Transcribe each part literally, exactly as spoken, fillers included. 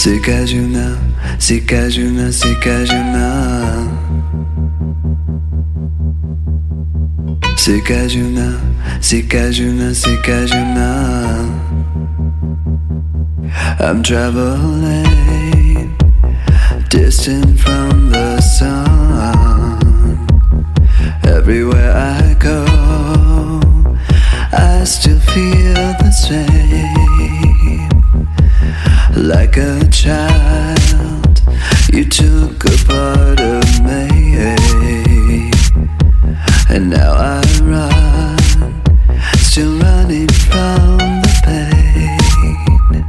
Sikajuna, Sikajuna, Sikajuna. Sikajuna, Sikajuna, Sikajuna. I'm traveling distant from the sun. Everywhere I go, I still feel the same. Like a child, you took a part of me, and now I run, still running from the pain.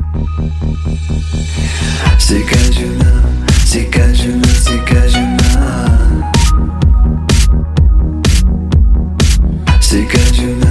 Sikajuna, Sikajuna, Sikajuna. Sikajuna.